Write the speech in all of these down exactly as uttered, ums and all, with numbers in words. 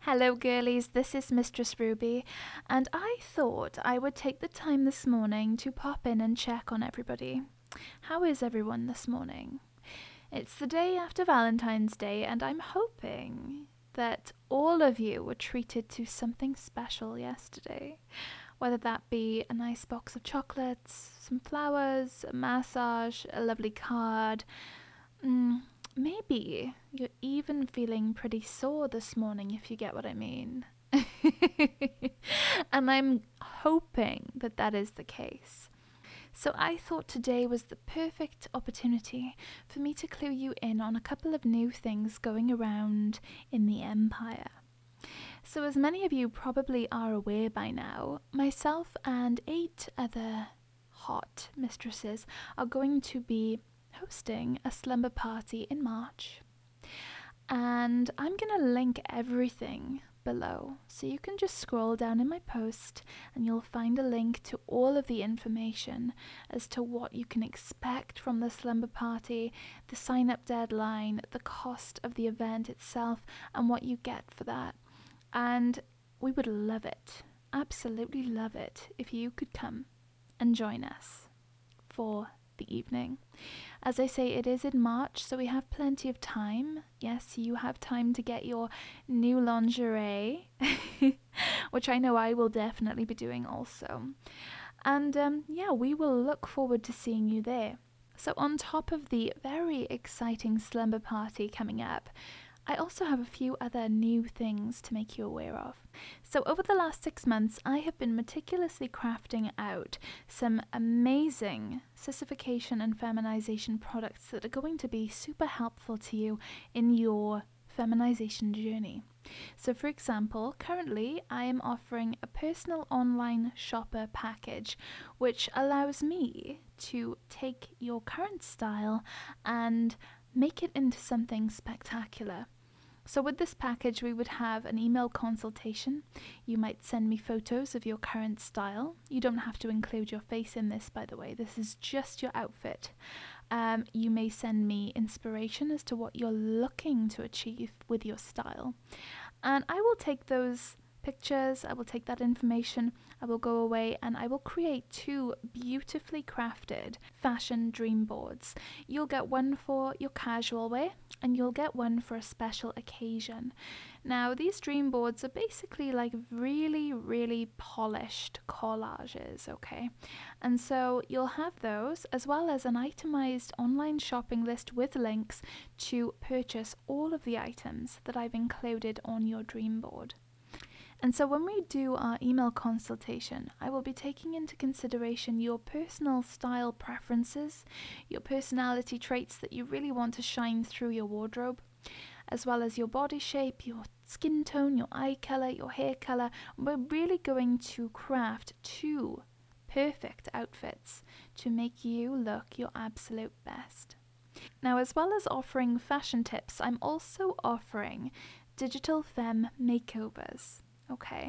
Hello, girlies, this is Mistress Ruby, and I thought I would take the time this morning to pop in and check on everybody. How is everyone this morning? It's the day after Valentine's Day, and I'm hoping that all of you were treated to something special yesterday. Whether that be a nice box of chocolates, some flowers, a massage, a lovely card. Mm, maybe you're even feeling pretty sore this morning, if you get what I mean. And I'm hoping that that is the case. So I thought today was the perfect opportunity for me to clue you in on a couple of new things going around in the Empire. So as many of you probably are aware by now, myself and eight other hot mistresses are going to be hosting a slumber party in March. And I'm going to link everything below, so you can just scroll down in my post and you'll find a link to all of the information as to what you can expect from the slumber party, the sign up deadline, the cost of the event itself, and what you get for that. And we would love it, absolutely love it, if you could come and join us for the evening. As I say, it is in March, so we have plenty of time. Yes, you have time to get your new lingerie, which I know I will definitely be doing also. And um, yeah, we will look forward to seeing you there. So on top of the very exciting slumber party coming up, I also have a few other new things to make you aware of. So over the last six months, I have been meticulously crafting out some amazing sissification and feminization products that are going to be super helpful to you in your feminization journey. So for example, currently I am offering a personal online shopper package, which allows me to take your current style and make it into something spectacular. So with this package, we would have an email consultation. You might send me photos of your current style. You don't have to include your face in this, by the way. This is just your outfit. Um, you may send me inspiration as to what you're looking to achieve with your style. And I will take those pictures, I will take that information, I will go away and I will create two beautifully crafted fashion dream boards. You'll get one for your casual wear and you'll get one for a special occasion. Now these dream boards are basically like really, really polished collages, okay? And so you'll have those as well as an itemized online shopping list with links to purchase all of the items that I've included on your dream board. And so when we do our email consultation, I will be taking into consideration your personal style preferences, your personality traits that you really want to shine through your wardrobe, as well as your body shape, your skin tone, your eye color, your hair color. We're really going to craft two perfect outfits to make you look your absolute best. Now, as well as offering fashion tips, I'm also offering digital femme makeovers. Okay,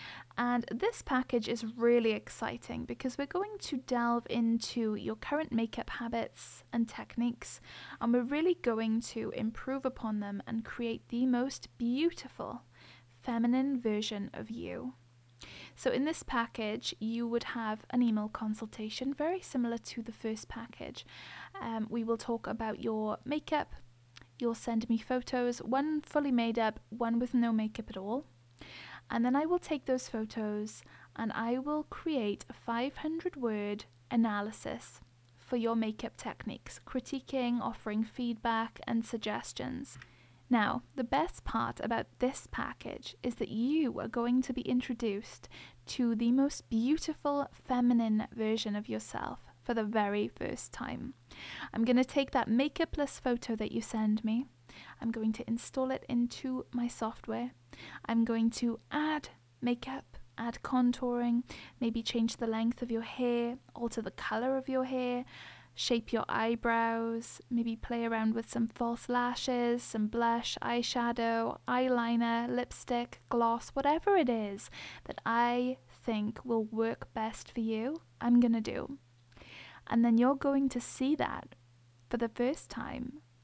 and this package is really exciting because we're going to delve into your current makeup habits and techniques, and we're really going to improve upon them and create the most beautiful feminine version of you. So in this package, you would have an email consultation very similar to the first package. Um, we will talk about your makeup. You'll send me photos, one fully made up, one with no makeup at all. And then I will take those photos and I will create a five hundred word analysis for your makeup techniques, critiquing, offering feedback and suggestions. Now, the best part about this package is that you are going to be introduced to the most beautiful feminine version of yourself for the very first time. I'm going to take that makeupless photo that you send me. I'm going to install it into my software. I'm going to add makeup, add contouring, maybe change the length of your hair, alter the color of your hair, shape your eyebrows, maybe play around with some false lashes, some blush, eyeshadow, eyeliner, lipstick, gloss, whatever it is that I think will work best for you, I'm going to do. And then you're going to see that for the first time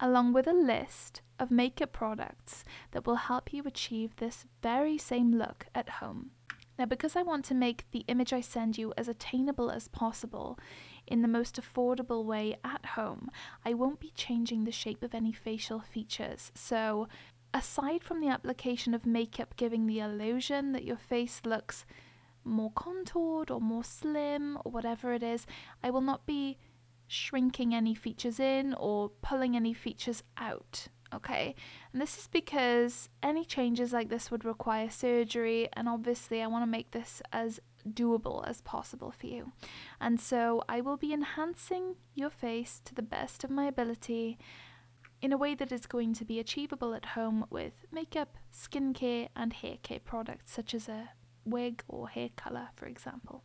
along with a list of makeup products that will help you achieve this very same look at home. Now, because I want to make the image I send you as attainable as possible in the most affordable way at home, I won't be changing the shape of any facial features. So, aside from the application of makeup giving the illusion that your face looks more contoured or more slim or whatever it is, I will not be shrinking any features in or pulling any features out. Okay, and this is because any changes like this would require surgery, and obviously I want to make this as doable as possible for you. And so I will be enhancing your face to the best of my ability in a way that is going to be achievable at home with makeup, skincare, and hair care products such as a wig or hair color, for example.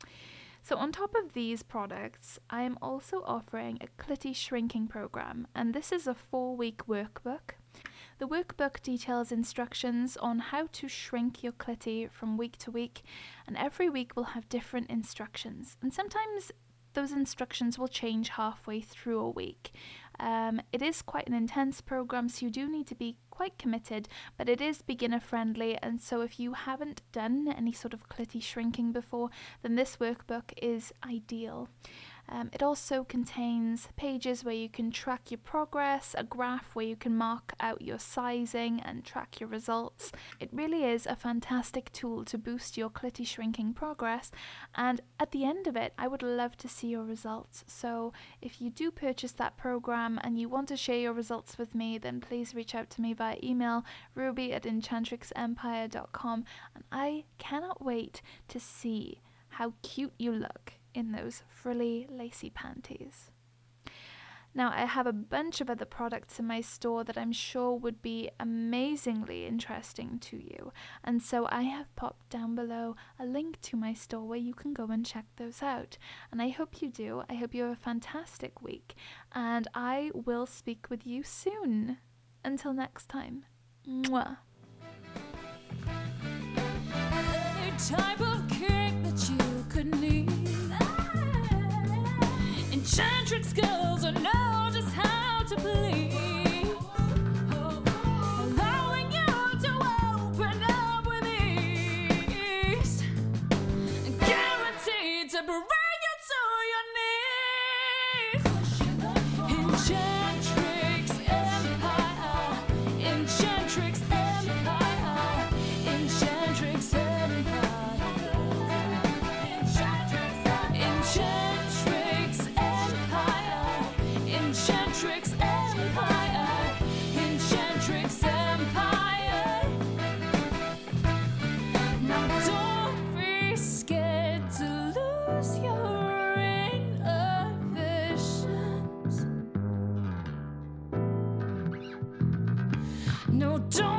So on top of these products, I am also offering a Clitty shrinking program, and this is a four-week workbook. The workbook details instructions on how to shrink your Clitty from week to week, and every week will have different instructions. And sometimes those instructions will change halfway through a week. Um, it is quite an intense program, so you do need to be quite committed, but it is beginner friendly, and so if you haven't done any sort of Clitty shrinking before, then this workbook is ideal. Um, it also contains pages where you can track your progress, a graph where you can mark out your sizing and track your results. It really is a fantastic tool to boost your Clitty shrinking progress, and at the end of it, I would love to see your results. So if you do purchase that program and you want to share your results with me, then please reach out to me via email, ruby at enchantrix empire dot com, and I cannot wait to see how cute you look in those frilly, lacy panties. Now, I have a bunch of other products in my store that I'm sure would be amazingly interesting to you, and so I have popped down below a link to my store where you can go and check those out. And I hope you do. I hope you have a fantastic week, and I will speak with you soon. Until next time. Mwah. Any type of cake that you could need. Enchantrix girls are know just how to please, allowing you to open up with ease, guaranteed to bring you to your knees. Enchantrix Empire, Enchantrix Empire, Enchantrix Empire, Enchantrix Empire, Enchantrix Empire, Enchantrix Empire. Now don't be scared to lose your inhibitions. No, don't